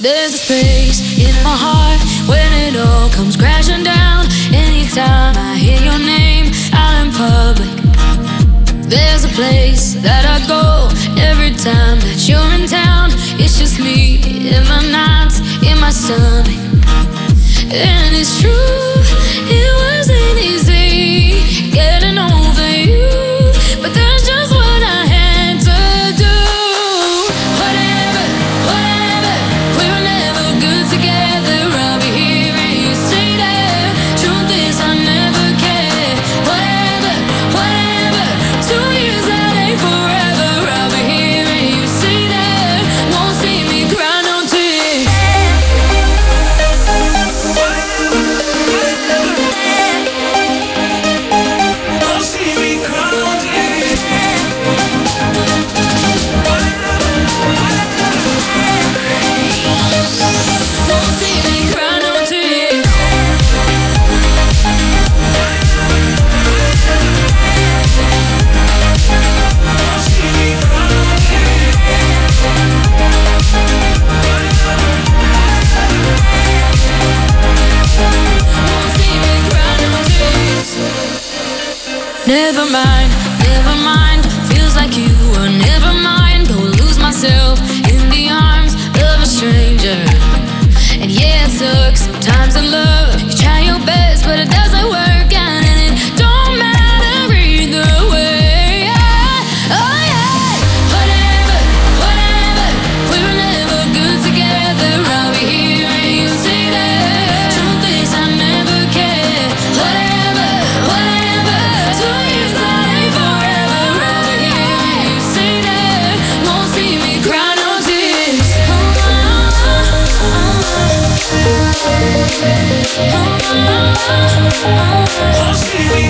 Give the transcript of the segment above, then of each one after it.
There's a space in my heart when it all comes crashing down. Anytime I hear your name out in public, there's a place that I go every time that you're in town. It's just me in my nights, in my stomach. And it's true, it wasn't easy getting over you, but that's just what I had to do. Whatever, whatever, we were never good together. I'll be here and you stay there. Truth is I never cared. Whatever, whatever, 2 years that ain't forever. I'll be here and you stay there. Won't see me cry no tears. Never mind, never mind. Feels like you were never mine. Go lose myself in the arms of a stranger. And yeah, it sucks sometimes in love. You try your best, but it doesn't work out, and it don't matter either way. Oh yeah, whatever, whatever. We were never good together. I'll be here and you stay there. Truth is I never cared. Whatever, whatever. 2 years that ain't forever. I'll be here and you stay there. Won't see me cry no tears. Won't see me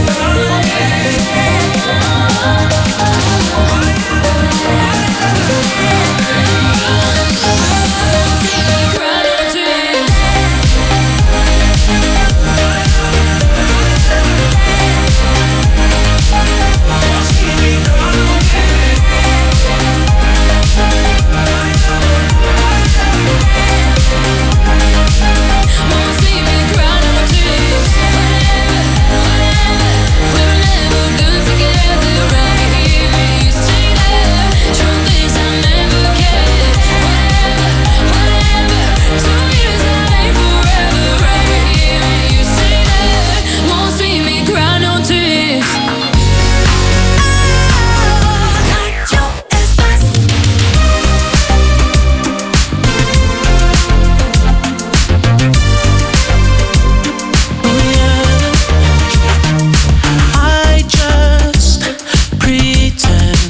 cry no tears. Won't see me cry no tears. Whatever, whatever. We were never good together. I'll be here and you stay there. Truth is I never cared. Whatever, whatever. 2 years that ain't forever. I'll be here and you stay there. Won't see me cry no tears. I just pretend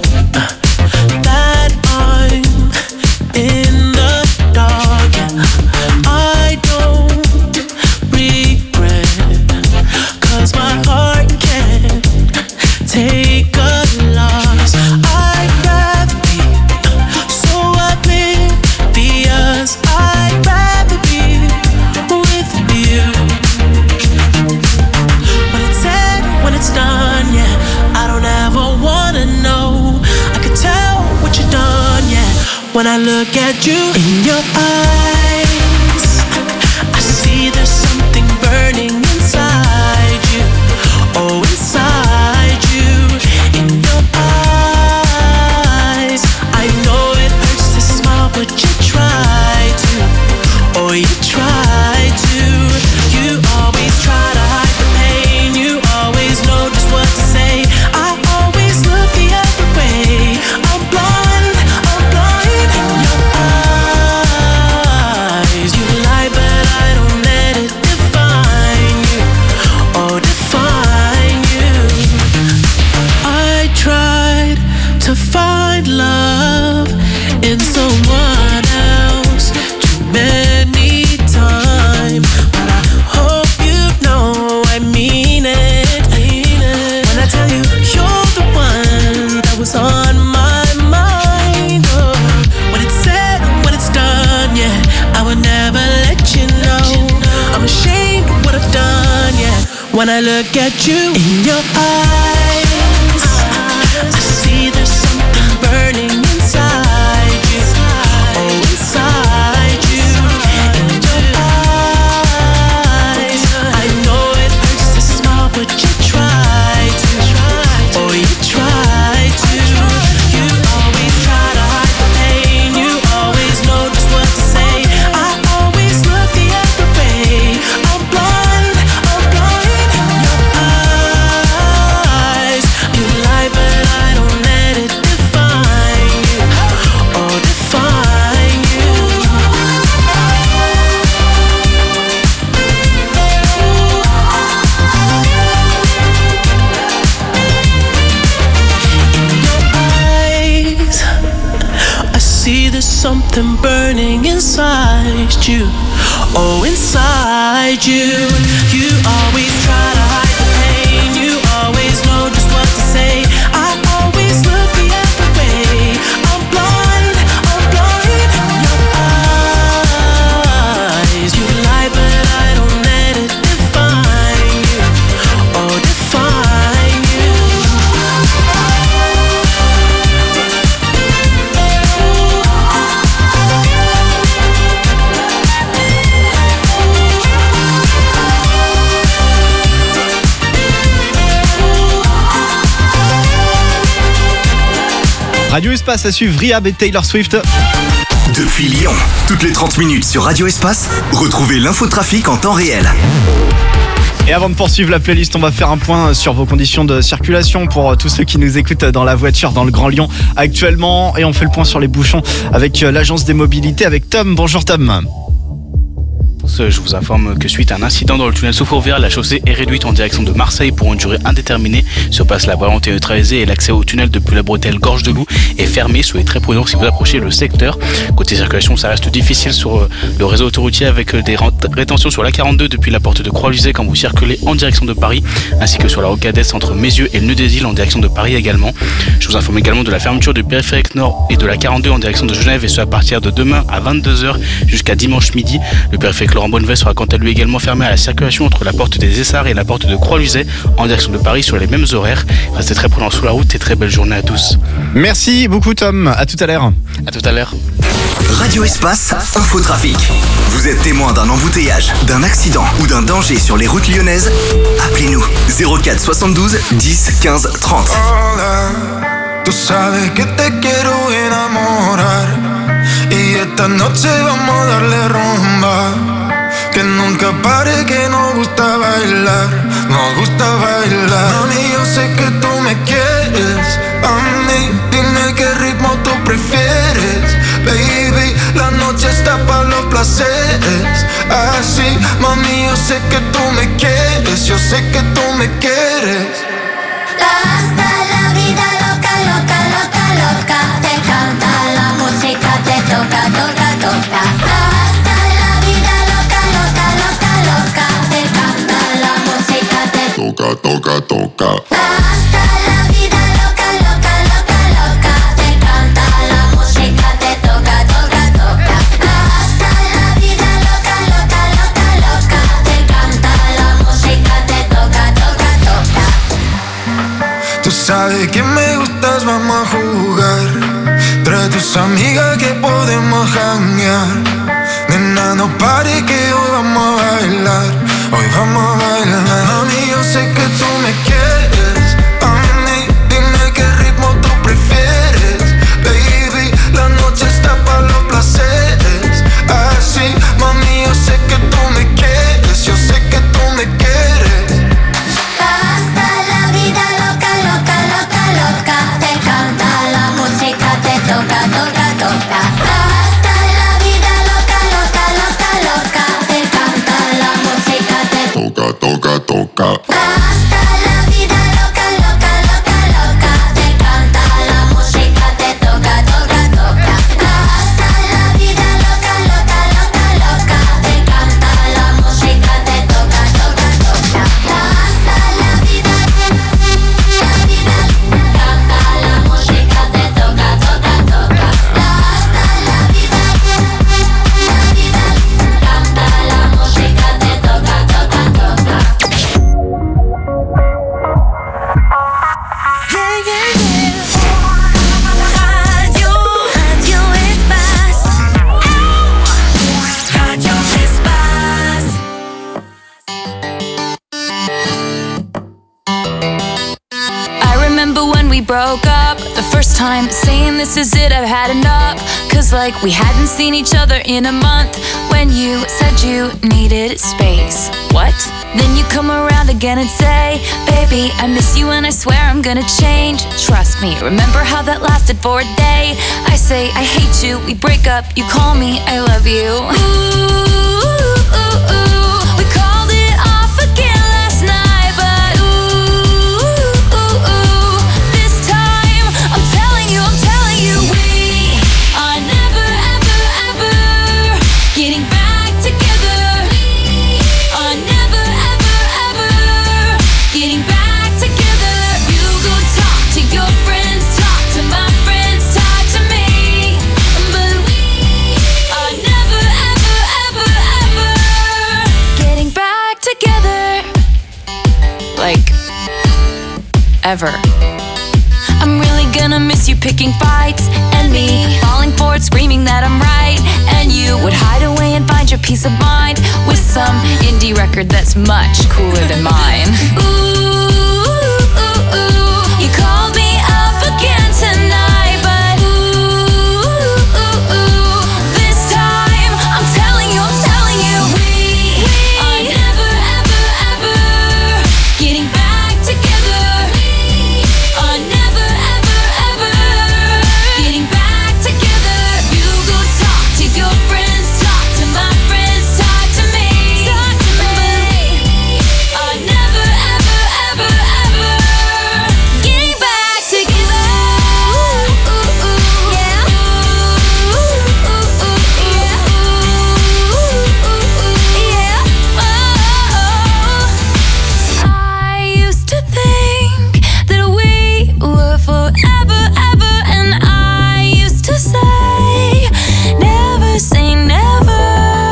that I'm in the dark. I don't regret, 'cause my heart can't take a loss. I'd rather be so oblivious. I'd rather be with you. When it's said, when it's done, yeah, I don't ever wanna know. I can tell what you've done, yeah. When I look at you in your eyes, I see there's something burning inside you. Oh, inside you, in your eyes. I know it hurts to smile, but you try to. Oh, you try to. You always try to hide the pain. You always know just what to say. I always look the other way. I'm blind in your eyes. You lie, but I don't let it define you. Oh, define you. I tried to find love in someone else too many times, but I hope you know I mean it. When I tell you you're the one that was on my mind. Oh, when it's said, when it's done, yeah, I would never let you know. I'm ashamed of what I've done, yeah. When I look at you in your eyes, I see there's something burning inside you. Oh, inside you. something burning inside you. Oh, inside you. You always try to hide the pain. You always know just what to say. I always look the other way. I'm blind in your eyes. You lie, but I don't let it define you. Oh, define you. Radio Espace à suivre, Rihab et Taylor Swift. Depuis Lyon, toutes les 30 minutes sur Radio Espace, retrouvez l'infotrafic en temps réel. Et avant de poursuivre la playlist, on va faire un point sur vos conditions de circulation pour tous ceux qui nous écoutent dans la voiture dans le Grand Lyon actuellement. Et on fait le point sur les bouchons avec l'agence des mobilités, avec Tom. Bonjour Tom. Je vous informe que suite à un incident dans le tunnel sous Fourvière, la chaussée est réduite en direction de Marseille pour une durée indéterminée. Sur place, la variante est neutralisée et l'accès au tunnel depuis la bretelle Gorge de Loup est fermé. Soyez très prudents si vous approchez le secteur. Côté circulation, ça reste difficile sur le réseau autoroutier avec des rétentions sur la 42 depuis la porte de Croix-Luzet quand vous circulez en direction de Paris, ainsi que sur la Rocade entre Mézieux et le Nœud des Îles en direction de Paris également. Je vous informe également de la fermeture du périphérique nord et de la 42 en direction de Genève, et ce à partir de demain à 22h jusqu'à dimanche midi. Le périphérique Laurent Bonnevet sera quant à lui également fermé à la circulation entre la porte des Essarts et la porte de Croix-Luzet en direction de Paris sur les mêmes horaires. Restez très prudents sur la route et très belle journée à tous. Merci beaucoup Tom, à tout à l'heure. À tout à l'heure. Radio Espace, infotrafic. Vous êtes témoin d'un embouteillage, d'un accident ou d'un danger sur les routes lyonnaises? Appelez-nous 04 72 10 15 30. Hola, tú sabes que te quiero enamorar y esta noche vamos a darle rumba. Que nunca pare, que nos gusta bailar, nos gusta bailar. Mami, yo sé que tú me quieres, a mí, dime qué ritmo tú prefieres. Baby, la noche está para los placeres. Así, mami, yo sé que tú me quieres, yo sé que tú me quieres. Hasta la vida loca, loca, loca, loca. Te canta la música, te toca, toca, toca. Hasta la vida loca, loca, loca, loca. Te canta la música, te Toca, toca, toca. hasta la vida loca, loca, loca, loca. Te canta la música, te toca, toca, toca. Hasta la vida loca, loca, loca, loca. Te canta la música, te toca, toca, toca. Tú sabes que me gustas, vamos a jugar. Trae tus amigas que podemos janguear. Nena, no pare que hoy vamos a bailar. Hoy vamos a bailar. Mami, yo sé que tú me quieres. A mí, dime qué ritmo tú prefieres. Baby, la noche está para los placeres. Así, mami, yo sé que tú me quieres. Yo sé que tú me quieres. Hasta la vida loca, loca, loca, loca. Te canta la música, te toca, toca, toca. Hasta la vida loca, loca, loca, loca. Te canta la música, te Toca, toca, toca. hasta la vida loca, loca, loca, loca. Te canta la música, te toca, toca, toca. Hasta la vida loca, loca, loca, loca. Te canta la música, te toca, toca, toca. Hasta la vida, canta la música, te toca, toca, toca. Hasta la vida, canta la música, te toca, toca, toca. Radio Espace. Radio Espace. I remember when we broke up the first time, saying this is it, I've had enough. Cause like we hadn't seen each other in a month. When you said you needed space. What? Then you come around again and say, baby, I miss you and I swear I'm gonna change. Trust me, remember how that lasted for a day? I say I hate you, we break up, you call me, I love you. Ooh, ooh, ooh. We called it off again last night, but ooh, ooh, ooh. This time, I'm telling you, we are never ever forever. I'm really gonna miss you picking fights, and me falling for it, screaming that I'm right. And you would hide away and find your peace of mind with some indie record that's much cooler than mine. Ooh, ooh, ooh, you called me up again tonight, but ooh, ooh, ooh, this time I'm telling you, we are never, ever, ever getting back together. We are never, ever, ever getting back together. You go talk to your friends, talk to my friends, talk to me. Talk to me. We are never, ever, ever, ever getting back together. Ooh, ooh, ooh, yeah. Ooh, ooh, ooh, yeah. Ooh, ooh, ooh, yeah. Oh, I used to think that we were forever, ever, and I used to say never.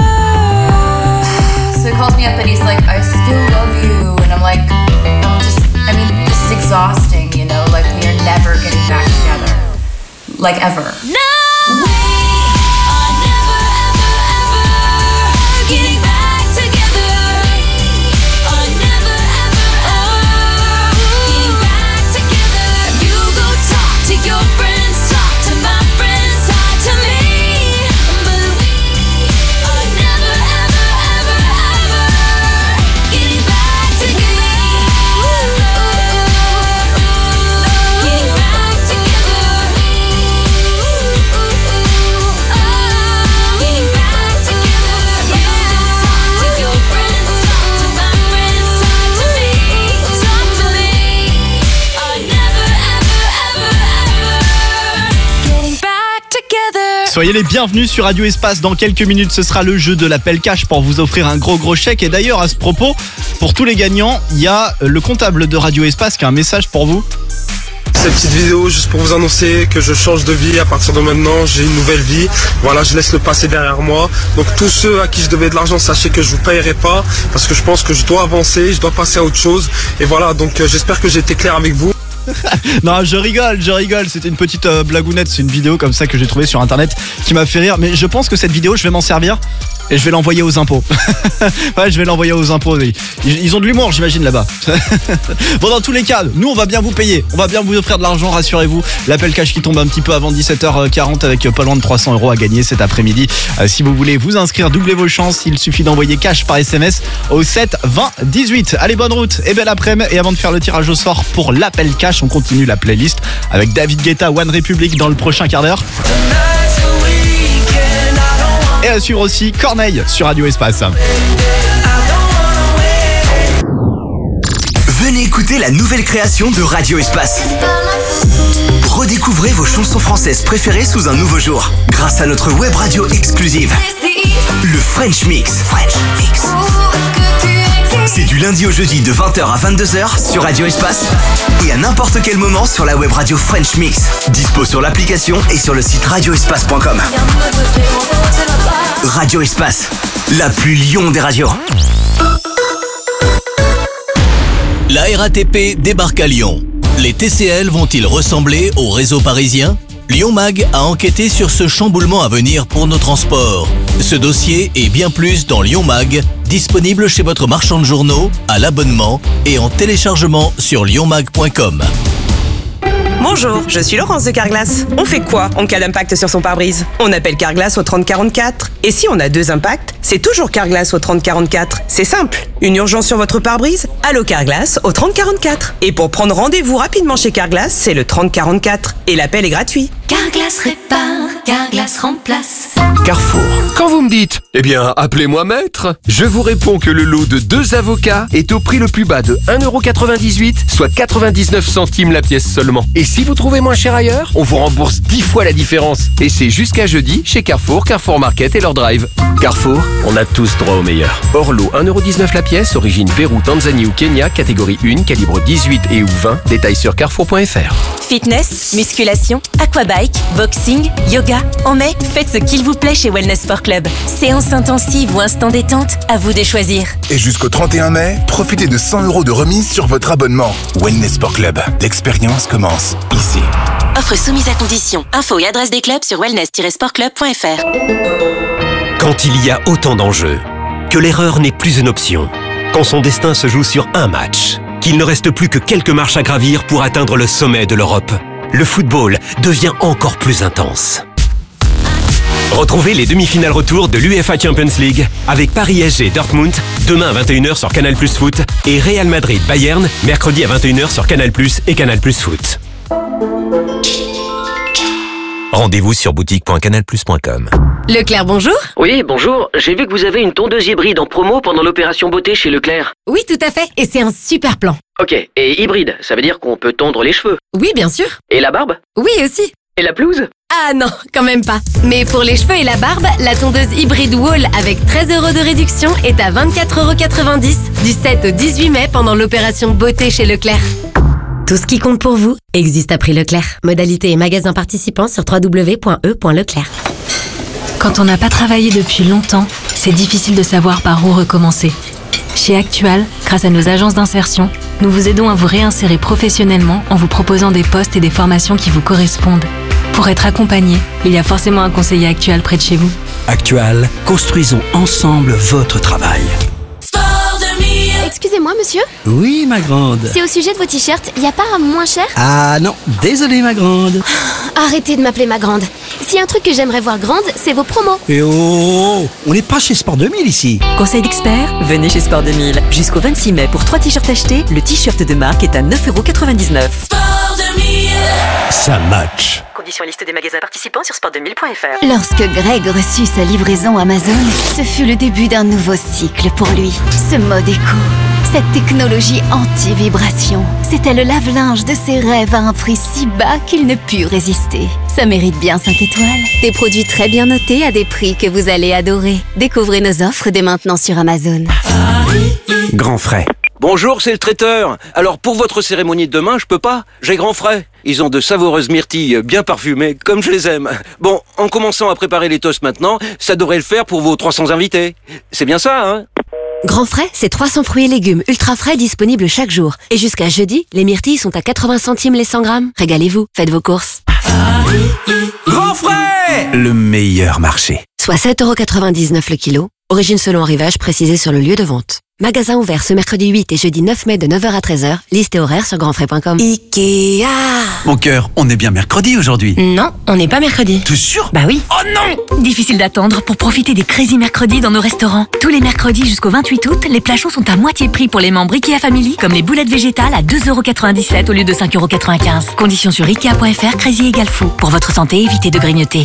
So he calls me up and he's like, I still love you. And I'm like, this is exhausting, you know? Like, we are never getting back together. Like, ever. No, we are never, ever, ever getting back together. Are never, ever, ever getting back together. You go talk to your friends, talk to my friends, talk to me. But we are never, ever, ever, ever getting back together. Getting back together. Getting back together. You go talk to your friends, talk to my friends, talk to me. Talk to me. Are never, ever, ever, ever getting back together. Soyez les bienvenus sur Radio Espace. Dans quelques minutes, ce sera le jeu de l'appel cash pour vous offrir un gros chèque. Et d'ailleurs, à ce propos, pour tous les gagnants, il y a le comptable de Radio Espace qui a un message pour vous. Cette petite vidéo juste pour vous annoncer que je change de vie à partir de maintenant, j'ai une nouvelle vie. Voilà, je laisse le passé derrière moi. Donc tous ceux à qui je devais de l'argent, sachez que je vous paierai pas parce que je pense que je dois avancer, je dois passer à autre chose. Et voilà, donc j'espère que j'ai été clair avec vous. Non, je rigole. C'était une petite blagounette. C'est une vidéo comme ça que j'ai trouvée sur internet qui m'a fait rire. Mais je pense que cette vidéo, je vais m'en servir et je vais l'envoyer aux impôts. Ouais, je vais l'envoyer aux impôts. Ils ont de l'humour, j'imagine, là-bas. Bon, dans tous les cas, nous, on va bien vous payer. On va bien vous offrir de l'argent, rassurez-vous. L'appel cash qui tombe un petit peu avant 17h40 avec pas loin de 300 € à gagner cet après-midi. Si vous voulez vous inscrire, doublez vos chances. Il suffit d'envoyer cash par SMS au 7 20 18. Allez, bonne route et belle après-midi. Et avant de faire le tirage au sort pour l'appel cash, on continue la playlist avec David Guetta, One Republic dans le prochain quart d'heure. Et à suivre aussi Corneille sur Radio Espace. Venez écouter la nouvelle création de Radio Espace. Redécouvrez vos chansons françaises préférées sous un nouveau jour, grâce à notre web radio exclusive, le French Mix. C'est du lundi au jeudi de 20h à 22h sur Radio Espace et à n'importe quel moment sur la web radio French Mix. Dispo sur l'application et sur le site radioespace.com. Radio Espace, la plus Lyon des radios. La RATP débarque à Lyon. Les TCL vont-ils ressembler au réseau parisien ? Lyon Mag a enquêté sur ce chamboulement à venir pour nos transports. Ce dossier et bien plus dans Lyon Mag, disponible chez votre marchand de journaux, à l'abonnement et en téléchargement sur lyonmag.com. Bonjour, je suis Laurence de Carglass. On fait quoi en cas d'impact sur son pare-brise ? On appelle Carglass au 3044. Et si on a 2 impacts, c'est toujours Carglass au 3044. C'est simple. Une urgence sur votre pare-brise ? Allô Carglass au 3044. Et pour prendre rendez-vous rapidement chez Carglass, c'est le 3044. Et l'appel est gratuit. Carglass répare, Carglass remplace. Carrefour. Quand vous me dites, eh bien, appelez-moi maître, je vous réponds que le lot de 2 avocats est au prix le plus bas de 1,98 €, soit 99 centimes la pièce seulement. Et si vous trouvez moins cher ailleurs, on vous rembourse 10 fois la différence. Et c'est jusqu'à jeudi chez Carrefour, Carrefour Market et leur drive. Carrefour, on a tous droit au meilleur. Orlo, 1,19€ la pièce, origine Pérou, Tanzanie ou Kenya, catégorie 1, calibre 18 et ou 20. Détails sur carrefour.fr. Fitness, musculation, aquabike, boxing, yoga. En mai, faites ce qu'il vous plaît chez Wellness Sport Club. Séance intensive ou instant détente, à vous de choisir. Et jusqu'au 31 mai, profitez de 100€ de remise sur votre abonnement. Wellness Sport Club, l'expérience commence ici. Offre soumise à condition. Info et adresse des clubs sur wellness-sportclub.fr. Quand il y a autant d'enjeux, que l'erreur n'est plus une option, quand son destin se joue sur un match, qu'il ne reste plus que quelques marches à gravir pour atteindre le sommet de l'Europe, le football devient encore plus intense. Retrouvez les demi-finales retour de l'UEFA Champions League avec Paris SG Dortmund, demain à 21h sur Canal+ Foot et Real Madrid Bayern, mercredi à 21h sur Canal+ et Canal+ Foot. Rendez-vous sur boutique.canalplus.com. Leclerc, bonjour. Oui, bonjour. J'ai vu que vous avez une tondeuse hybride en promo pendant l'opération beauté chez Leclerc. Oui, tout à fait. Et c'est un super plan. Ok. Et hybride, ça veut dire qu'on peut tondre les cheveux. Oui, bien sûr. Et la barbe? Oui, aussi. Et la pelouse? Ah non, quand même pas. Mais pour les cheveux et la barbe, la tondeuse hybride Wall avec 13€ de réduction est à 24,90€ du 7 au 18 mai pendant l'opération beauté chez Leclerc. Tout ce qui compte pour vous existe à prix Leclerc. Modalité et magasins participants sur www.e.leclerc. Quand on n'a pas travaillé depuis longtemps, c'est difficile de savoir par où recommencer. Chez Actual, grâce à nos agences d'insertion, nous vous aidons à vous réinsérer professionnellement en vous proposant des postes et des formations qui vous correspondent. Pour être accompagné, il y a forcément un conseiller Actual près de chez vous. Actual, construisons ensemble votre travail. Excusez-moi, monsieur? Oui, ma grande. C'est au sujet de vos t-shirts, y a pas un moins cher? Ah non, désolé, ma grande. Arrêtez de m'appeler ma grande. S'il y a un truc que j'aimerais voir grande, c'est vos promos. Et oh, on n'est pas chez Sport 2000 ici. Conseil d'expert, venez chez Sport 2000. Jusqu'au 26 mai, pour 3 t-shirts achetés, le t-shirt de marque est à 9,99€. Sport 2000. Ça match. Conditions et liste des magasins participants sur sport2000.fr. Lorsque Greg reçut sa livraison Amazon, ce fut le début d'un nouveau cycle pour lui. Ce mode éco, cette technologie anti-vibration, c'était le lave-linge de ses rêves à un prix si bas qu'il ne put résister. Ça mérite bien 5 étoiles. Des produits très bien notés à des prix que vous allez adorer. Découvrez nos offres dès maintenant sur Amazon. Grand frais. Bonjour, c'est le traiteur. Alors pour votre cérémonie de demain, je peux pas. J'ai grand frais. Ils ont de savoureuses myrtilles bien parfumées, comme je les aime. Bon, en commençant à préparer les toasts maintenant, ça devrait le faire pour vos 300 invités. C'est bien ça, hein? Grand frais, c'est 300 fruits et légumes ultra frais disponibles chaque jour. Et jusqu'à jeudi, les myrtilles sont à 80 centimes les 100 grammes. Régalez-vous, faites vos courses. Grand frais! Le meilleur marché. Soit 7,99€ le kilo. Origine selon arrivage précisée sur le lieu de vente. Magasin ouvert ce mercredi 8 et jeudi 9 mai de 9h à 13h. Liste et horaire sur grandfrais.com. Ikea. Mon cœur, on est bien mercredi aujourd'hui. Non, on n'est pas mercredi. T'es sûr? Bah oui. Oh non! Difficile d'attendre pour profiter des Crazy Mercredis dans nos restaurants. Tous les mercredis jusqu'au 28 août, les plats chauds sont à moitié prix pour les membres Ikea Family, comme les boulettes végétales à 2,97€ au lieu de 5,95€. Conditions sur Ikea.fr, Crazy égale fou. Pour votre santé, évitez de grignoter.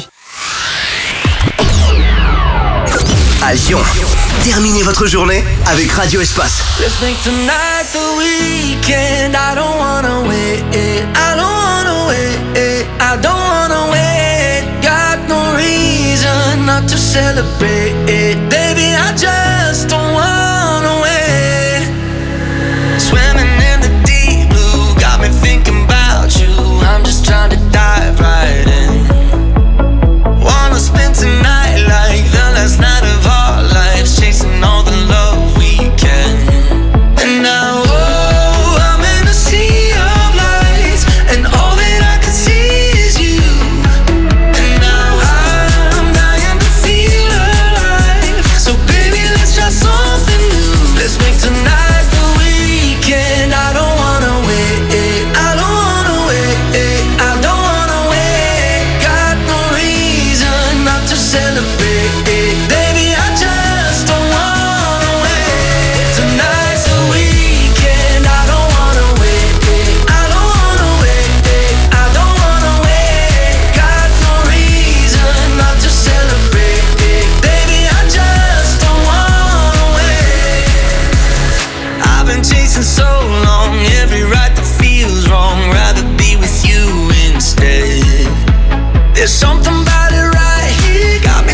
À Lyon, terminez votre journée avec Radio Espace. Let's make tonight the weekend. I don't wanna wait. I don't wanna wait. I don't wanna wait. Got no reason not to celebrate. Baby, I just don't wanna wait. Swimming in the deep blue, got me thinking about you. I'm just trying to dive right in. Wanna spend tonight like the last night of our lives, chasing all the love we can. And now, oh, I'm in a sea of lights, and all that I can see is you. And now I'm dying to feel alive. So baby, let's try something new. Let's make tonight the weekend. I don't wanna wait. I don't wanna wait. I don't wanna wait. Got no reason not to celebrate. Baby, I just don't wanna wait. Tonight's the weekend. I don't wanna wait. I don't wanna wait. I don't wanna wait. Got no reason not to celebrate. Baby, I just don't wanna wait. I've been chasing so long, every right that feels wrong. Rather be with you instead. There's something about it right here, got me seeing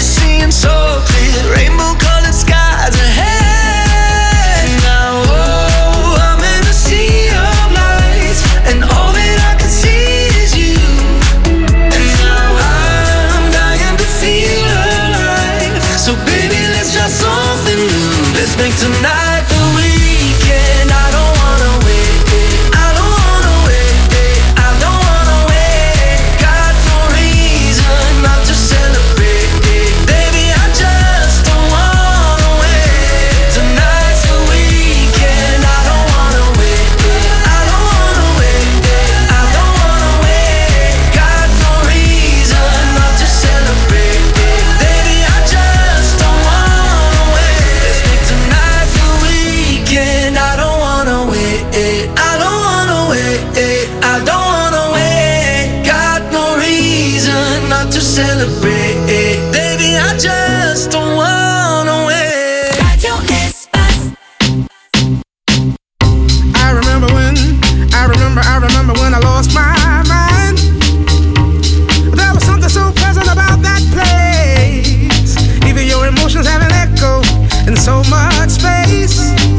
and so clear, rainbow-colored skies ahead. Now, oh, I'm in a sea of lights, and all that I can see is you. And now I'm dying to feel alive. So baby, let's try something new. Let's make tonight the weekend. I don't wanna wait. I don't wanna wait. I don't wanna wait. Got no reason not to celebrate. Baby, I just don't wanna wait. Tonight's the weekend. I don't wanna wait. I don't wanna wait. I don't wanna wait. Got no reason not to celebrate. Baby, I just don't wanna wait. Let's make tonight the weekend. I don't wanna wait. I don't wanna wait. I don't wanna wait. Got no reason not to celebrate. Baby, I just don't wanna wait. I remember when I lost my mind. There was something so pleasant about that place. Even your emotions have an echo in so much space.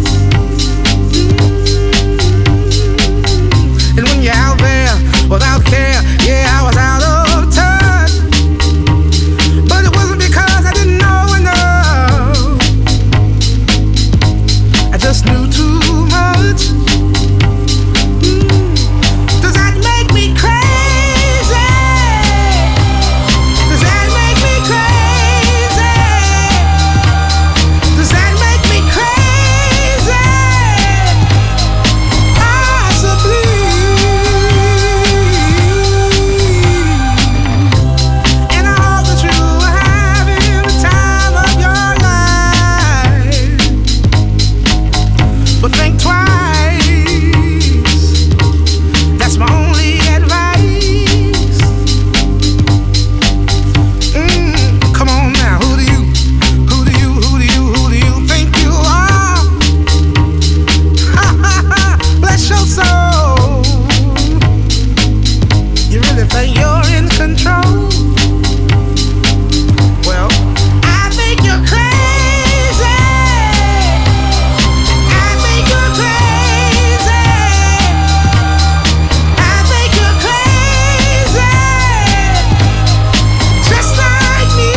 And when you're out there without care, yeah, I was out of touch. But it wasn't because I didn't know enough. I just knew too much. Does that make me crazy? Does that make me crazy? Does that make me crazy? Possibly. And I hope that you are having the time of your life. But think twice. That's my only advice. Come on now, who do you think you are? Bless your soul. You really think you're in control? Well, I think you're crazy. I think you're crazy. I think you're crazy. Just like me.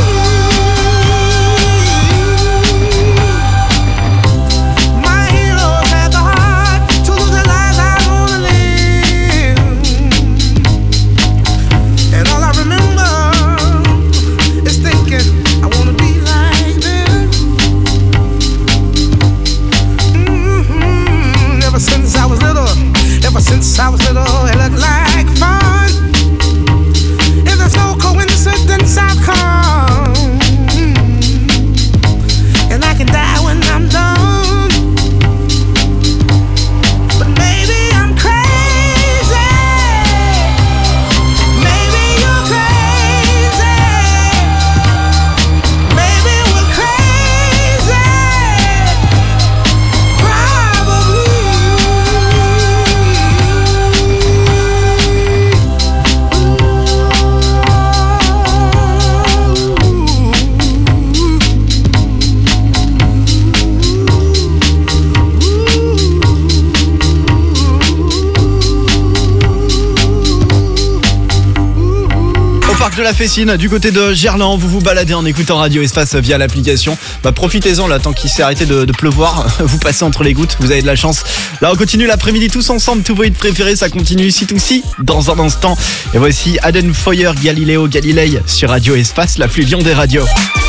My heroes had the heart to lose the lives I wanna live. And all I remember is thinking I wanna be like them. Ever since I was little, it looked like fun. And there's no coincidence I've come. And I can die when I'm done. But maybe I'm crazy. Maybe you're crazy. Maybe we're crazy. Probably. Au parc de la Fessine, du côté de Gerland, vous vous baladez en écoutant Radio Espace via l'application. Profitez-en là, tant qu'il s'est arrêté de pleuvoir. Vous passez entre les gouttes, vous avez de la chance. Là, on continue l'après-midi tous ensemble. Tous vos hits préférés, ça continue C2C dans un instant. Et voici Aden Foyer, Galileo Galilei sur Radio Espace, la plus lion des radios.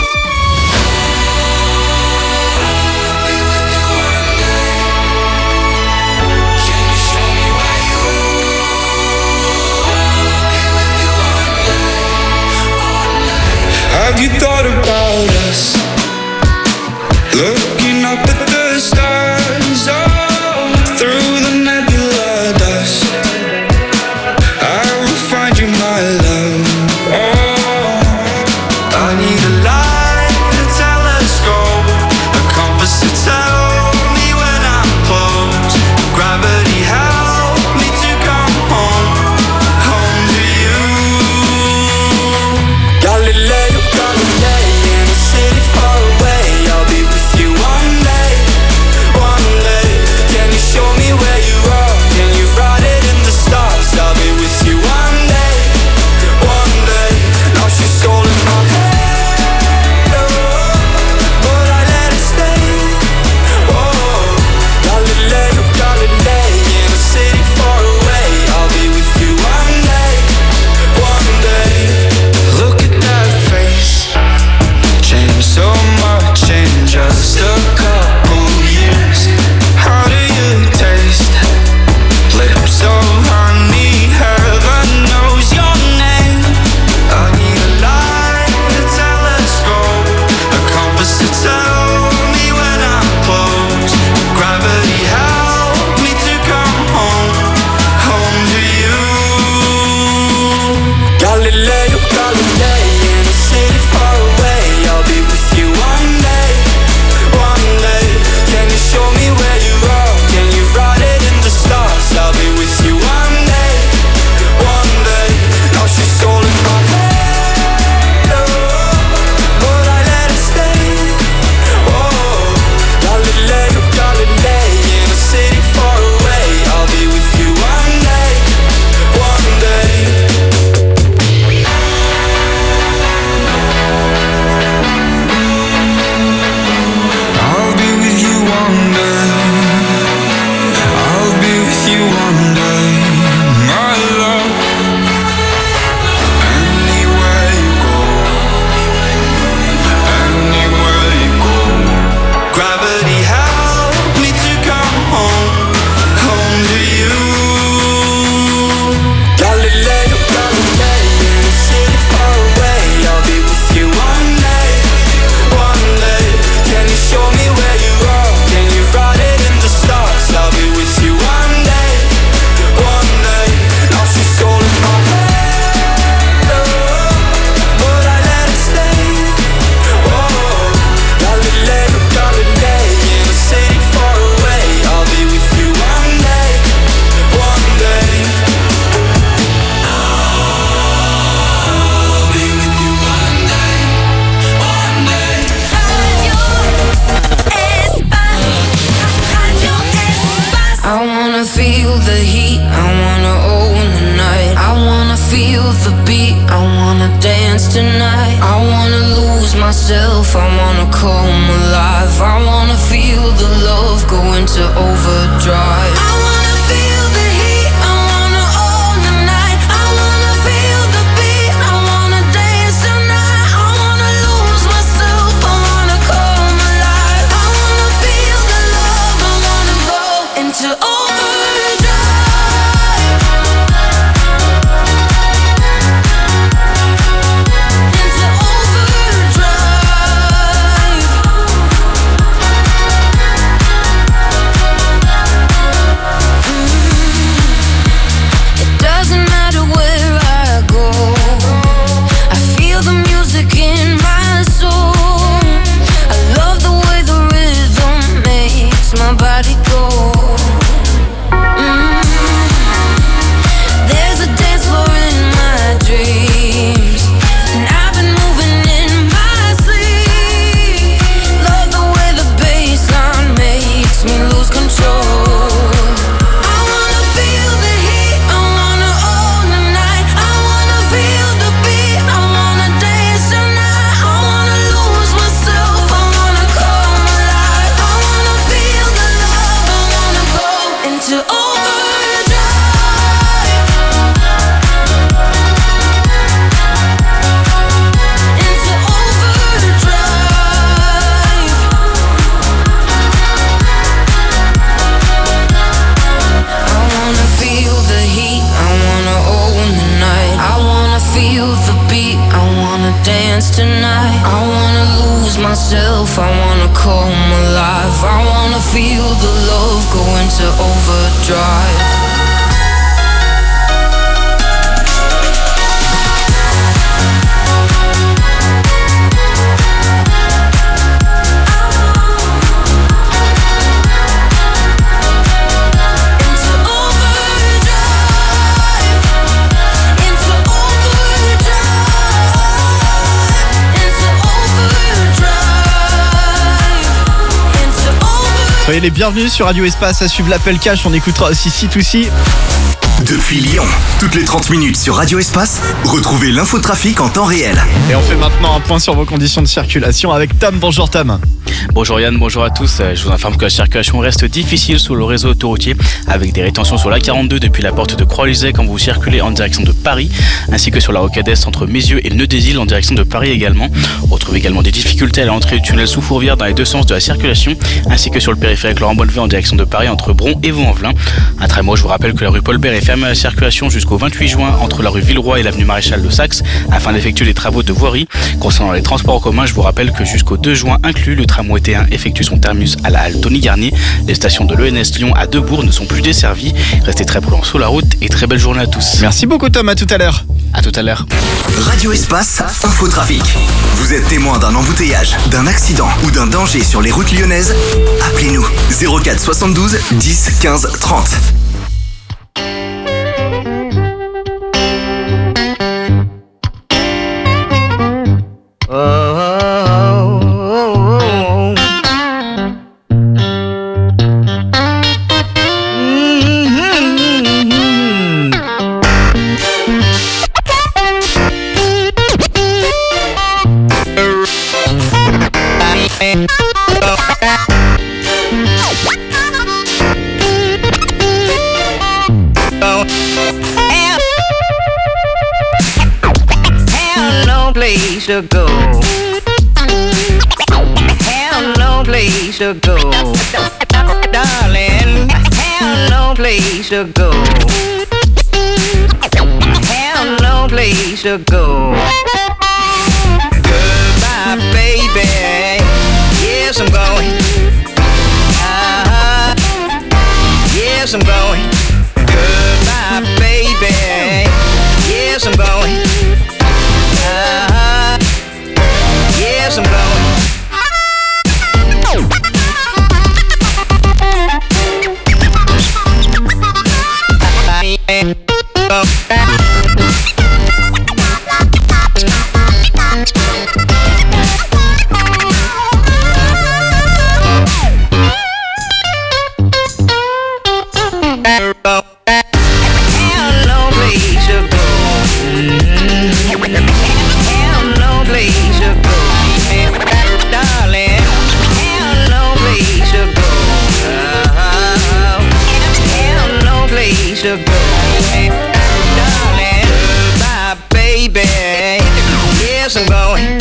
Have you thought about us? Looking up at the stars, oh, through the nebula dust. I will find you, my love. Oh, I need a light, a telescope, a compass to tell me when I'm close. Gravity help me to come home, home to you. Galileo, Galilei, in a city. dance tonight. I wanna lose myself, I wanna come alive. I wanna feel the love go into overdrive. I wanna feel the heat, I wanna own the night. I wanna feel the beat, I wanna dance tonight. I wanna lose myself, I wanna come alive. I wanna feel the love, I wanna go into overdrive. Tonight, I wanna lose myself, I wanna come alive. I wanna feel the love go into overdrive. Soyez les bienvenus sur Radio Espace, à suivre l'appel cash, on écoutera aussi C2C. Depuis Lyon, toutes les 30 minutes sur Radio Espace, retrouvez l'infotrafic en temps réel. Et on fait maintenant un point sur vos conditions de circulation avec Tom. Bonjour Tom. Bonjour Yann, bonjour à tous. Je vous informe que la circulation reste difficile sur le réseau autoroutier avec des rétentions sur l'A42 depuis la porte de Croix-Luzet quand vous circulez en direction de Paris, ainsi que sur la rocade Est entre Mézieux et le Nœud des Îles en direction de Paris également. On retrouve également des difficultés à l'entrée du tunnel sous Fourvière dans les deux sens de la circulation, ainsi que sur le périphérique Laurent Bonnevet en direction de Paris entre Bron et Vaux-en-Velin. Un tramway, je vous rappelle que la rue Paul Bert est fermée à la circulation jusqu'au 28 juin entre la rue Villeroy et l'avenue Maréchal de Saxe afin d'effectuer des travaux de voirie. Concernant les transports en commun, je vous rappelle que jusqu'au 2 juin inclus, le tramway T1 effectue son terminus à la halle Tony Garnier. Les stations de l'ENS Lyon à Debourg ne sont plus desservies. Restez très prudents sur la route et très belle journée à tous. Merci beaucoup Tom, à tout à l'heure. À tout à l'heure. Radio Espace, infotrafic. Vous êtes témoin d'un embouteillage, d'un accident ou d'un danger sur les routes lyonnaises? Appelez-nous 04 72 10 15 30. To go. Have no place to go. Darling, have no place to go. Have no place to go. Goodbye, baby. Yes, I'm going. Yes, I'm going. Goodbye, baby. Yes, I'm going. Yes, I'm going. Have no place to go. Yes, I'm going.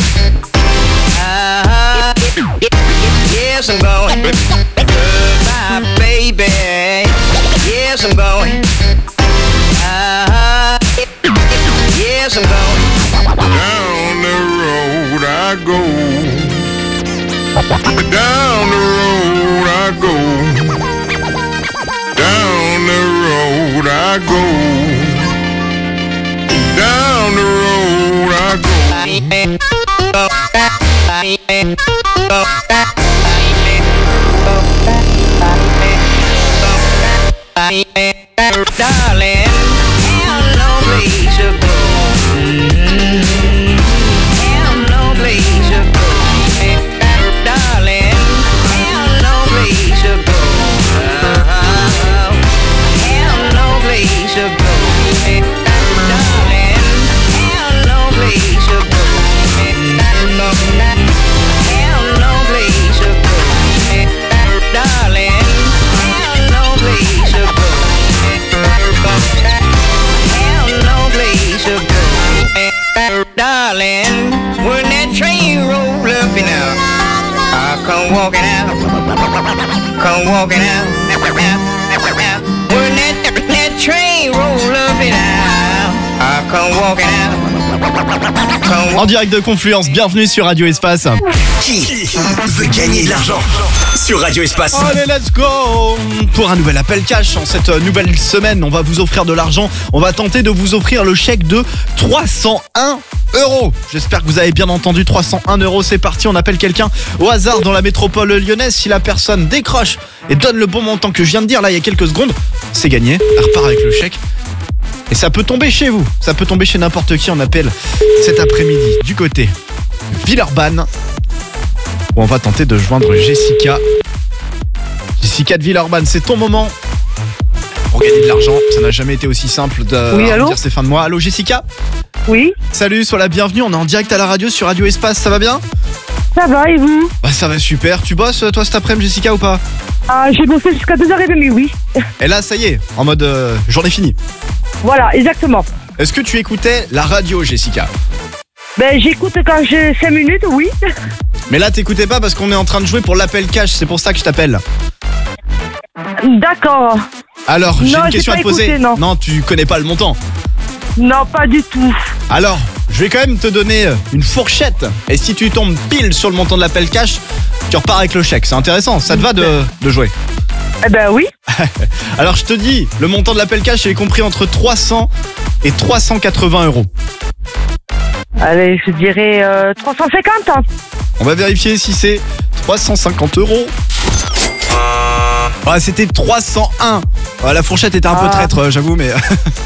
Yes, I'm going. Goodbye, baby. Yes, I'm going. Yes, I'm going. Down the road I go. Down the road I go. Down the road I go. Down the road I go. Darling, have no place to go. Have no place to go. Darling, have no place to go. Have no place to go. Darling, have no place to go. Have no place to go. Darling, have no place to go. Darling, when that train roll up and out, I come walking out, come walking out. When that train roll up and out, I come walking out. En direct de Confluence, bienvenue sur Radio Espace. Qui veut gagner de l'argent sur Radio Espace? Allez, let's go! Pour un nouvel appel cash en cette nouvelle semaine, on va vous offrir de l'argent. On va tenter de vous offrir le chèque de 301 €. J'espère que vous avez bien entendu, 301 €. C'est parti, on appelle quelqu'un au hasard dans la métropole lyonnaise. Si la personne décroche et donne le bon montant que je viens de dire là il y a quelques secondes, c'est gagné. Elle repart avec le chèque. Et ça peut tomber chez vous, ça peut tomber chez n'importe qui. On appelle cet après-midi du côté Villeurbanne, où on va tenter de joindre Jessica. Jessica de Villeurbanne, c'est ton moment pour gagner de l'argent. Ça n'a jamais été aussi simple de dire ces fins de mois. Allô Jessica? Oui. Salut, sois la bienvenue, on est en direct à la radio sur Radio Espace, ça va bien? Ça va et vous? Bah ça va super, tu bosses toi cet après-midi Jessica ou pas? Ah, j'ai bossé jusqu'à 2h30, oui. Et là ça y est, en mode journée finie. Voilà, exactement. Est-ce que tu écoutais la radio Jessica? Ben j'écoute quand j'ai 5 minutes, oui. Mais là t'écoutais pas parce qu'on est en train de jouer pour l'appel cash, c'est pour ça que je t'appelle. D'accord. Alors, j'ai Non, une question j'ai à te pas poser. écouté, non. Tu connais pas le montant. Non, pas du tout. Alors, je vais quand même te donner une fourchette. Et si tu tombes pile sur le montant de l'appel cash, tu repars avec le chèque. C'est intéressant, ça te va de jouer? Eh ben oui. Alors, je te dis, le montant de l'appel cash est compris entre 300 et 380 €. Allez, je dirais 350. On va vérifier si c'est 350 €. Ouais, c'était 301. Ouais, la fourchette était un peu traître, j'avoue, mais...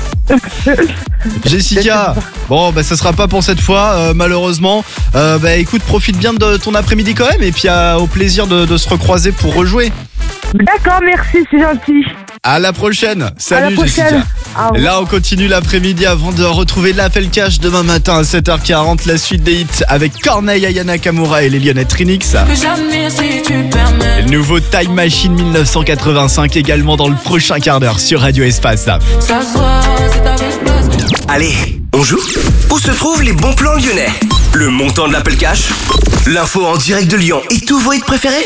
Jessica, bon, bah ça sera pas pour cette fois, malheureusement. Bah écoute, profite bien de ton après-midi quand même, et puis au plaisir de se recroiser pour rejouer. D'accord, merci, c'est gentil. À la prochaine. Salut à la prochaine. Jessica. Au revoir. Là on continue l'après-midi avant de retrouver l'appel cash demain matin à 7h40. La suite des hits avec Corneille, Aya Nakamura et les Lyonnais Trinix. Le nouveau Time Machine 1985 également dans le prochain quart d'heure sur Radio Espace. Allez, on joue? Où se trouvent les bons plans lyonnais? Le montant de l'appel cash? L'info en direct de Lyon et tous vos hits préférés?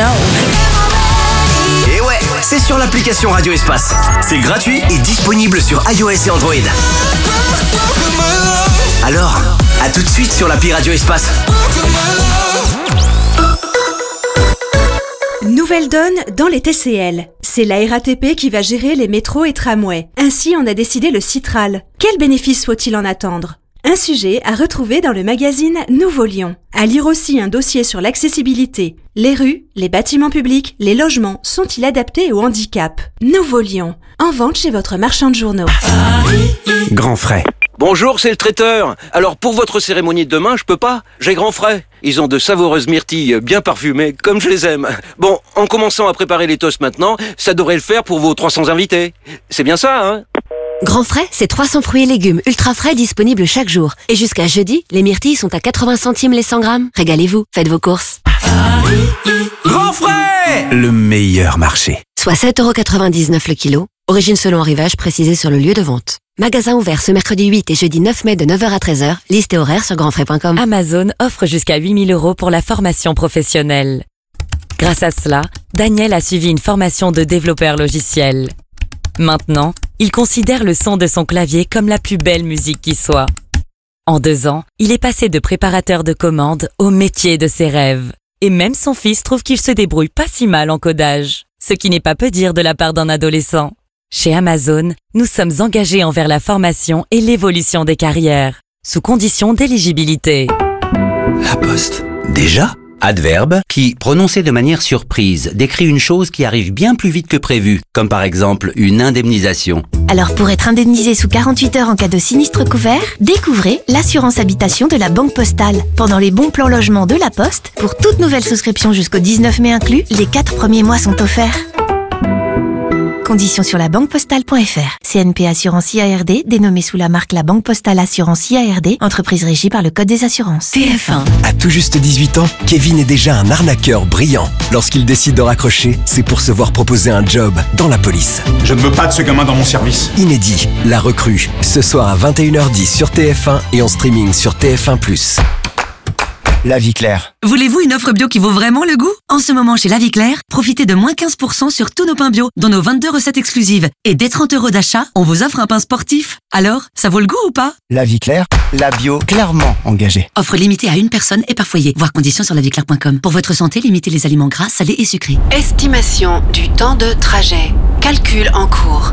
Et ouais, c'est sur l'application Radio Espace. C'est gratuit et disponible sur iOS et Android. Alors, à tout de suite sur l'appli Radio Espace. Nouvelle donne dans les TCL. C'est la RATP qui va gérer les métros et tramways. Ainsi, on a décidé le Citral. Quel bénéfice faut-il en attendre? Un sujet à retrouver dans le magazine Nouveau Lyon. À lire aussi un dossier sur l'accessibilité. Les rues, les bâtiments publics, les logements sont-ils adaptés au handicap? Nouveau Lyon. En vente chez votre marchand de journaux. Grand frais. Bonjour, c'est le traiteur. Alors pour votre cérémonie de demain, je peux pas. J'ai grand frais. Ils ont de savoureuses myrtilles bien parfumées, comme je les aime. Bon, en commençant à préparer les toasts maintenant, ça devrait le faire pour vos 300 invités. C'est bien ça, hein? Grand frais, c'est 300 fruits et légumes ultra frais disponibles chaque jour. Et jusqu'à jeudi, les myrtilles sont à 80 centimes les 100 grammes. Régalez-vous, faites vos courses. Grand frais! Le meilleur marché. Soit 7,99 € le kilo. Origine selon arrivage précisé sur le lieu de vente. Magasin ouvert ce mercredi 8 et jeudi 9 mai de 9h à 13h. Liste et horaires sur grandfrais.com. Amazon offre jusqu'à 8 000 € pour la formation professionnelle. Grâce à cela, Daniel a suivi une formation de développeur logiciel. Maintenant, il considère le son de son clavier comme la plus belle musique qui soit. En 2 ans, il est passé de préparateur de commandes au métier de ses rêves. Et même son fils trouve qu'il se débrouille pas si mal en codage. Ce qui n'est pas peu dire de la part d'un adolescent. Chez Amazon, nous sommes engagés envers la formation et l'évolution des carrières, sous condition d'éligibilité. La Poste. Déjà ? Adverbe qui, prononcé de manière surprise, décrit une chose qui arrive bien plus vite que prévu, comme par exemple une indemnisation. Alors pour être indemnisé sous 48 heures en cas de sinistre couvert, découvrez l'assurance habitation de la Banque Postale. Pendant les bons plans logement de la Poste, pour toute nouvelle souscription jusqu'au 19 mai inclus, les 4 premiers mois sont offerts. Conditions sur labanquepostale.fr. CNP Assurance IARD, dénommée sous la marque La Banque Postale Assurance IARD, entreprise régie par le Code des assurances. TF1. À tout juste 18 ans, Kevin est déjà un arnaqueur brillant. Lorsqu'il décide de raccrocher, c'est pour se voir proposer un job dans la police. Je ne veux pas de ce gamin dans mon service. Inédit, La Recrue, ce soir à 21h10 sur TF1 et en streaming sur TF1+. La Vie Claire. Voulez-vous une offre bio qui vaut vraiment le goût ? En ce moment, chez La Vie Claire, profitez de moins 15% sur tous nos pains bio, dont nos 22 recettes exclusives. Et dès 30 € d'achat, on vous offre un pain sportif. Alors, ça vaut le goût ou pas ? La Vie Claire, la bio clairement engagée. Offre limitée à une personne et par foyer. Voir conditions sur laviclaire.com. Pour votre santé, limitez les aliments gras, salés et sucrés. Estimation du temps de trajet. Calcul en cours.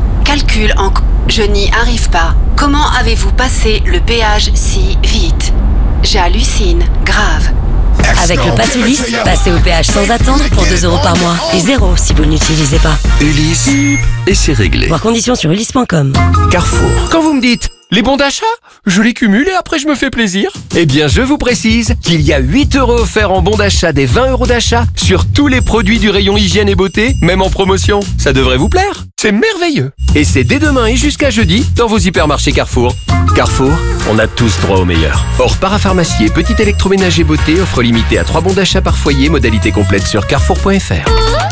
Je n'y arrive pas. Comment avez-vous passé le péage si vite ? J'hallucine, grave. Avec le Pass Ulysse, passez au péage sans attendre pour 2 € par mois. Et 0 si vous ne l'utilisez pas. Ulysse, et c'est réglé. Voir conditions sur ulysse.com. Carrefour. Quand vous me dites les bons d'achat, je les cumule et après je me fais plaisir. Eh bien, je vous précise qu'il y a 8 € offerts en bons d'achat des 20 € d'achat sur tous les produits du rayon hygiène et beauté, même en promotion. Ça devrait vous plaire. C'est merveilleux. Et c'est dès demain et jusqu'à jeudi dans vos hypermarchés Carrefour. Carrefour, on a tous droit au meilleur. Hors parapharmacie et petit électroménager beauté, offre limitée à 3 bons d'achat par foyer, modalité complète sur carrefour.fr.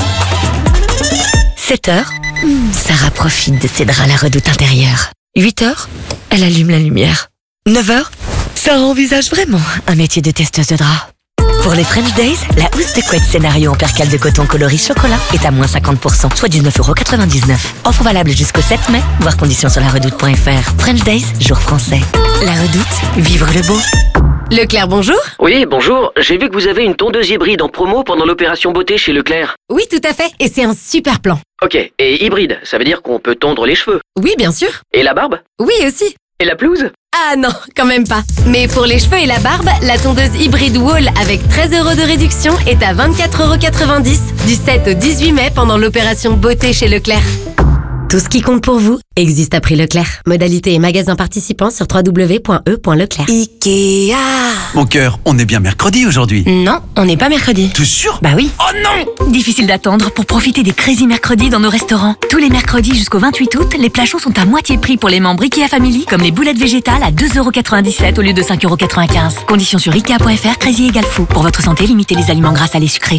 7h, Sarah profite de ses draps à la redoute intérieure. 8h, elle allume la lumière. 9h, Sarah envisage vraiment un métier de testeuse de draps. Pour les French Days, la housse de couette scénario en percale de coton coloris chocolat est à moins 50%, soit 19,99 €. Offre valable jusqu'au 7 mai, voir conditions sur laredoute.fr. French Days, jour français. La Redoute, vivre le beau. Leclerc, bonjour. Oui, bonjour. J'ai vu que vous avez une tondeuse hybride en promo pendant l'opération beauté chez Leclerc. Oui, tout à fait. Et c'est un super plan. Ok, et hybride, ça veut dire qu'on peut tondre les cheveux. Oui, bien sûr. Et la barbe? Oui, aussi. Et la pelouse? Ah non, quand même pas. Mais pour les cheveux et la barbe, la tondeuse hybride Wall avec 13 € de réduction est à 24,90 € du 7 au 18 mai pendant l'opération beauté chez Leclerc. Tout ce qui compte pour vous existe à prix Leclerc. Modalité et magasin participants sur www.e.leclerc. Ikea. Mon cœur, on est bien mercredi aujourd'hui. Non, on n'est pas mercredi. T'es sûr? Bah oui. Oh non! Difficile d'attendre pour profiter des Crazy Mercredis dans nos restaurants. Tous les mercredis jusqu'au 28 août, les plats chauds sont à moitié prix pour les membres Ikea Family, comme les boulettes végétales à 2,97 € au lieu de 5,95 €. Conditions sur Ikea.fr, Crazy égale fou. Pour votre santé, limitez les aliments gras, salés, sucrés.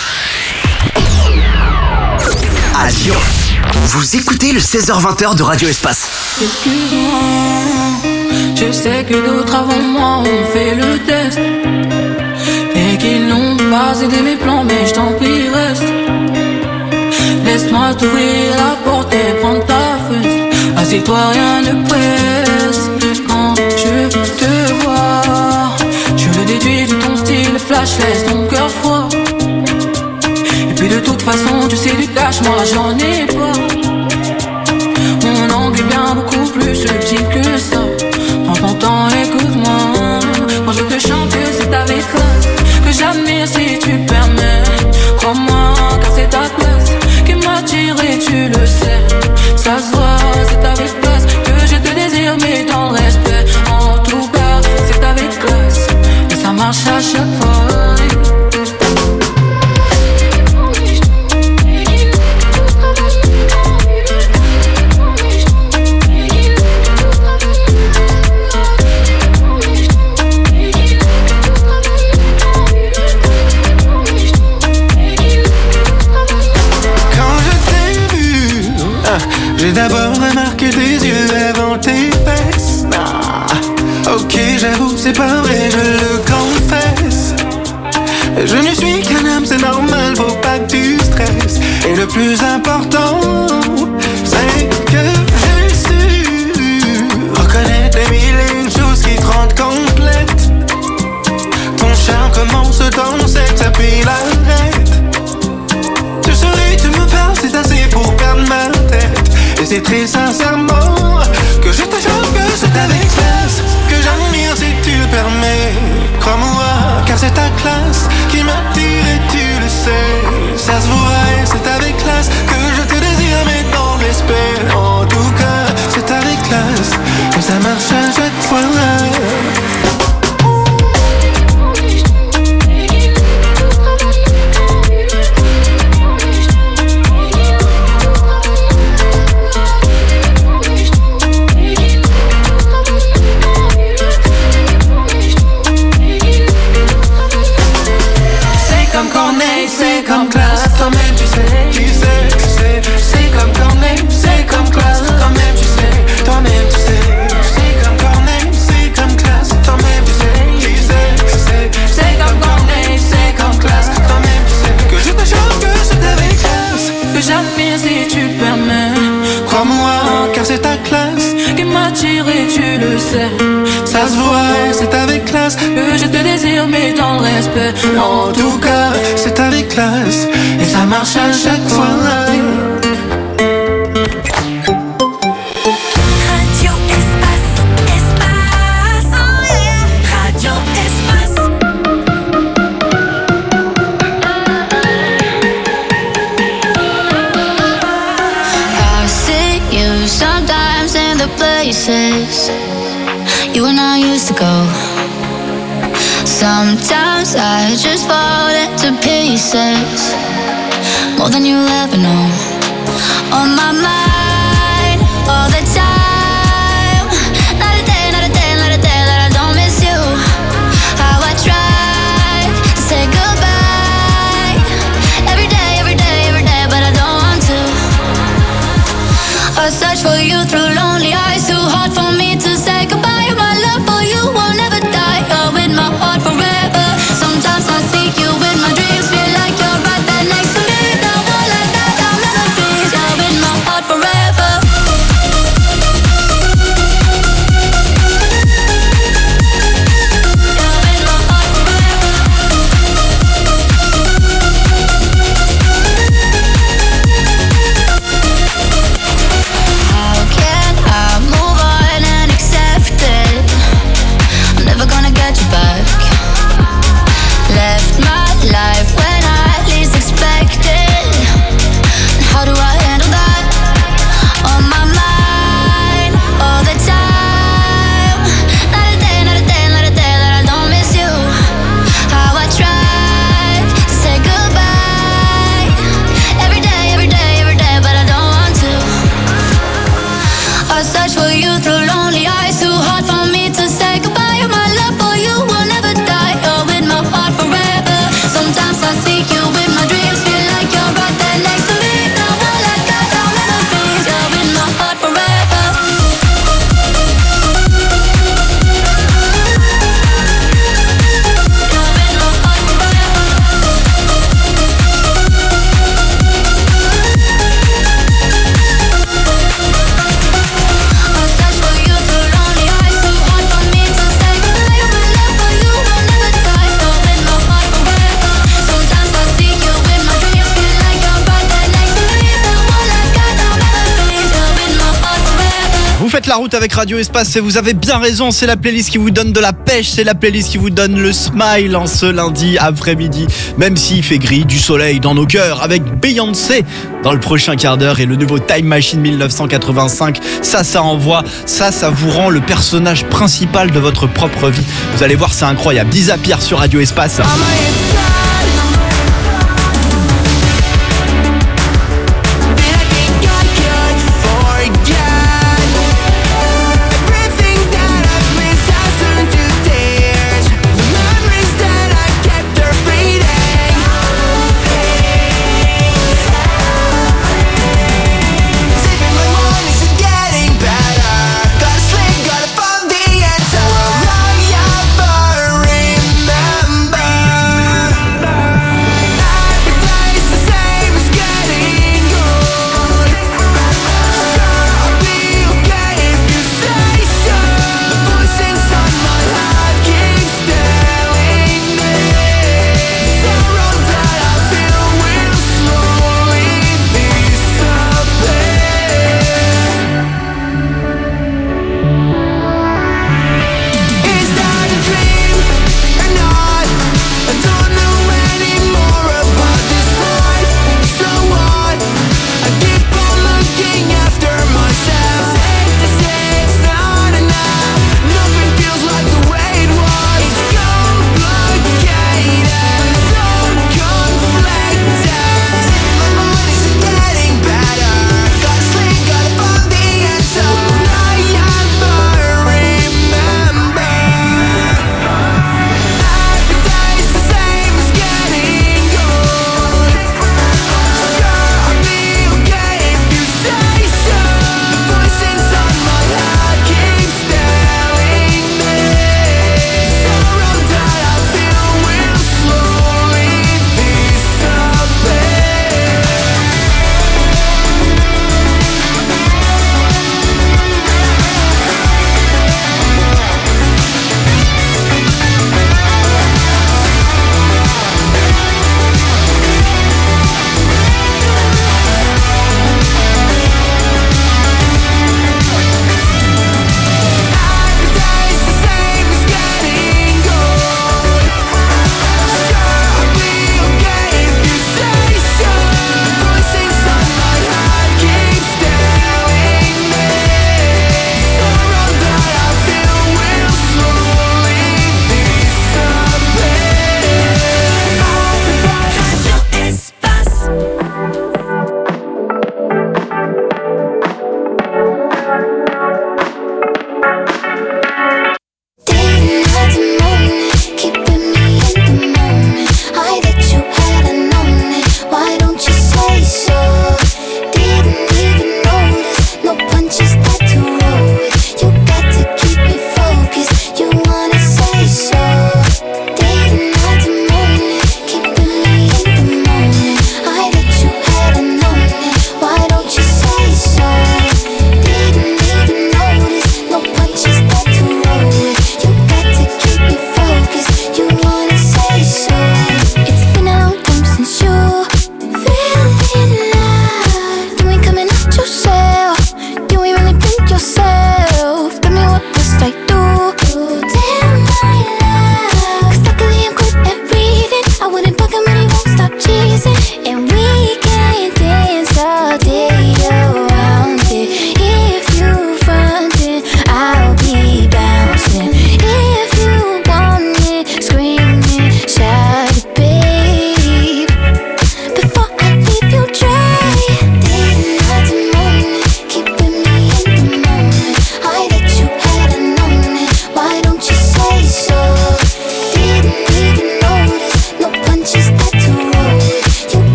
À Lyon, vous écoutez le 16h-20h de Radio Espace. Excuse-moi, je sais que d'autres avant moi ont fait le test et qu'ils n'ont pas aidé mes plans, mais je t'en prie reste. Laisse-moi t'ouvrir la porte et prendre ta fesse. Assieds-toi, rien ne presse. Quand je te vois, je le déduis de ton style flash, laisse ton cœur froid. Et puis de toute façon, tu sais du cash, moi j'en ai pas. Mon angle est bien beaucoup plus subtil que ça. Prends ton temps, écoute-moi. Quand je te chante, c'est avec classe que j'admire si tu permets. Crois-moi, car c'est ta place qui m'attire et tu le sais. Ça se voit, c'est avec classe que je te désire, mais dans le respect. En tout cas, c'est avec classe et ça marche à chaque fois. J'ai d'abord remarqué tes yeux avant tes et je le confesse. Je ne suis qu'un homme, c'est normal, faut pas que tu stresses. Et le plus important, c'est que j'ai su reconnaître les mille et une choses qui te rendent complète. Ton charme commence dans cette puis l'arrête. Tu souris, tu me parles, c'est assez pour perdre ma tête. Et c'est très sincèrement que je te jure que c'est avec classe que j'admire si tu le permets. Crois-moi, car c'est ta classe qui m'attire et tu le sais. Ça se voit et c'est avec classe que je te désire mais dans le respect. En tout cas, c'est avec classe que ça marche à chaque fois. C'est comme classe, toi-même tu sais, tu sais. C'est comme Corneille, c'est comme classe, toi-même tu sais, toi-même tu sais. C'est comme Corneille, c'est comme classe, toi-même tu sais. C'est comme Corneille, c'est comme classe, toi-même tu sais. Que je te jure que c'est avec classe que j'admire si tu permets. Crois-moi, car c'est ta classe qui m'attire et tu le sais. Ça se voit, c'est avec classe que je te désire mais dans le respect. En tout cas, c'est avec classe et ça marche à chaque fois. Radio Espace, Espace. Oh yeah. Radio Espace. I see you sometimes in the places you and I used to go. Sometimes I just fall into pieces, more than you ever know. On my mind all the time. Not a day, not a day, not a day that I don't miss you. How I try to say goodbye every day, every day, every day, but I don't want to. I search for you through lonely eyes, too hard for me to say goodbye. My love for you will never die. You're with my heart forever. Sometimes I seek you in my dreams, feel like you're right there next to me. Now all I got are memories. You're with my heart forever. How can I move on and accept it? I'm never gonna get you back. Left my life when I least expected. And how do I handle that? On my mind all the time. Not a day, not a day, not a day that I don't miss you. How I tried to say goodbye every day, every day, every day, but I don't want to. I search for you through lonely eyes, too hard for me to say goodbye. My love for you will never die. You're with my heart forever. Sometimes I seek you in my dreams, feel like you're right there next to me. Now all I got are memories. You're with my heart forever. Vous faites la route avec Radio Espace et vous avez bien raison, c'est la playlist qui vous donne de la pêche, c'est la playlist qui vous donne le smile en ce lundi après-midi, même s'il fait gris, du soleil dans nos cœurs, avec Beyoncé dans le prochain quart d'heure et le nouveau Time Machine 1985. Ça envoie, ça vous rend le personnage principal de votre propre vie. Vous allez voir, c'est incroyable. Disa Pierre sur Radio Espace. Getting better, gotta sleep, gotta find the answer. Run, yeah, burn.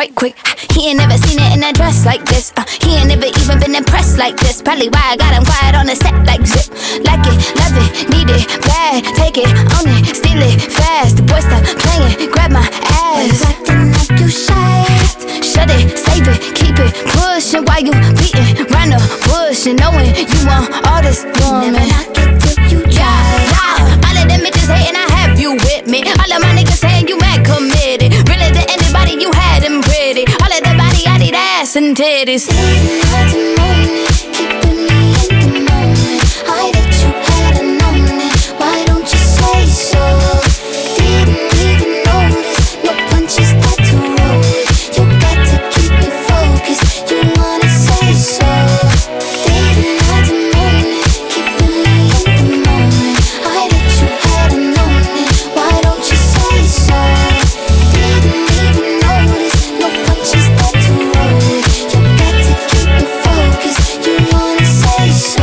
right quick. He ain't never seen it in a dress like this. He ain't never even been impressed like this. Probably why I got him quiet on the set like zip. Like it, love it, need it, bad. Take it, own it, steal it, fast. The boy stop playing, grab my ass. Acting like you shy. Shut it, save it, keep it pushing while you beating round the bush and knowing you want all this woman. Never knock it till you try. All of them bitches hating, I have you with me. All of my niggas saying you mad committed. Really to anybody you had them pretty. All of the body, I need ass and titties. Didn't have to moan it, keeping me in the moment. I that you had known it. Why don't you say so? Didn't even notice. No punches that to roll it. You got to keep me focused. You wanna say so? Didn't have to moan it, keeping me in the moment. I that you had known it. Why don't you say so? Didn't even notice. No punches that to roll it. You got to keep me focused. You wanna say so?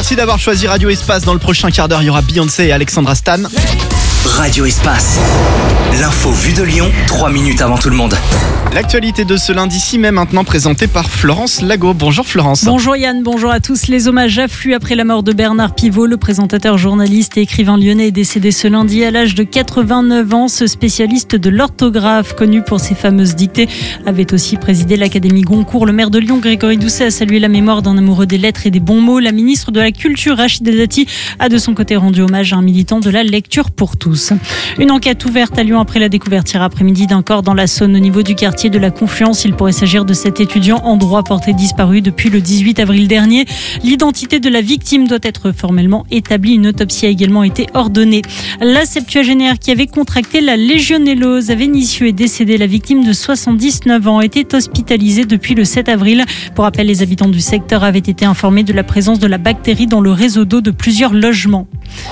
Merci d'avoir choisi Radio Espace. Dans le prochain quart d'heure, il y aura Beyoncé et Alexandra Stan. Radio Espace. L'info vue de Lyon, 3 minutes avant tout le monde. L'actualité de ce lundi 6 mai maintenant présentée par Florence Lago. Bonjour Florence. Bonjour Yann, bonjour à tous. Les hommages affluent après la mort de Bernard Pivot. Le présentateur, journaliste et écrivain lyonnais est décédé ce lundi à l'âge de 89 ans. Ce spécialiste de l'orthographe, connu pour ses fameuses dictées, avait aussi présidé l'Académie Goncourt. Le maire de Lyon, Grégory Doucet, a salué la mémoire d'un amoureux des lettres et des bons mots. La ministre de la Culture, Rachida Dati, a de son côté rendu hommage à un militant de la lecture pour tous. Une enquête ouverte à Lyon après la découverte hier après-midi d'un corps dans la Saône au niveau du quartier de la Confluence. Il pourrait s'agir de cet étudiant en droit porté disparu depuis le 18 avril dernier. L'identité de la victime doit être formellement établie. Une autopsie a également été ordonnée. La septuagénaire qui avait contracté la légionellose à Vénissieux est décédée. La victime de 79 ans était hospitalisée depuis le 7 avril. Pour rappel, les habitants du secteur avaient été informés de la présence de la bactérie dans le réseau d'eau de plusieurs logements.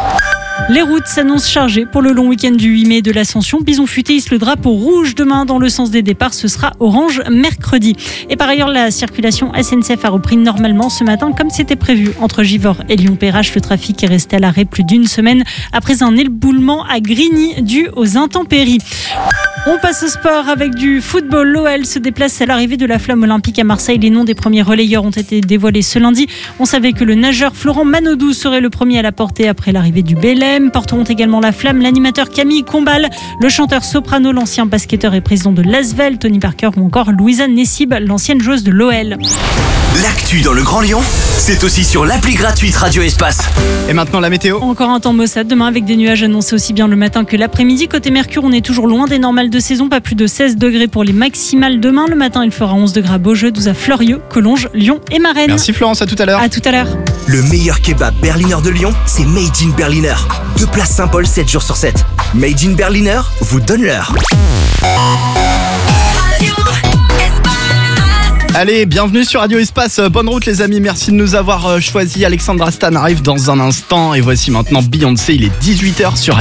Les routes s'annoncent chargées pour le long week-end du 8 mai de l'Ascension. Bison Futé hisse le drapeau rouge demain dans le sens des départs. Ce sera orange mercredi. Et par ailleurs, la circulation SNCF a repris normalement ce matin comme c'était prévu. Entre Givors et Lyon-Perrache, le trafic est resté à l'arrêt plus d'une semaine après un éboulement à Grigny dû aux intempéries. On passe au sport avec du football. L'OL se déplace à l'arrivée de la Flamme Olympique à Marseille. Les noms des premiers relayeurs ont été dévoilés ce lundi. On savait que le nageur Florent Manodou serait le premier à la porter après l'arrivée du BLM. Porteront également la Flamme l'animateur Camille Combal, le chanteur soprano, l'ancien basketteur et président de l'Asvel, Tony Parker, ou encore Louisa Nessib, l'ancienne joueuse de l'OL. L'actu dans le Grand Lyon, c'est aussi sur l'appli gratuite Radio Espace. Et maintenant la météo. Encore un temps maussade demain avec des nuages annoncés aussi bien le matin que l'après-midi. Côté Mercure, on est toujours loin des normales de saison, pas plus de 16 degrés pour les maximales demain. Le matin, il fera 11 degrés à Beaujeu, 12 à Fleurieux, Collonges, Lyon et Marennes. Merci Florence, à tout à l'heure. À tout à l'heure. Le meilleur kebab Berliner de Lyon, c'est Made in Berliner. 2 places Saint-Paul 7 jours sur 7. Made in Berliner vous donne l'heure. Allez, bienvenue sur Radio Espace. Bonne route les amis, merci de nous avoir choisis. Alexandra Stan arrive dans un instant et voici maintenant Beyoncé. Il est 18h sur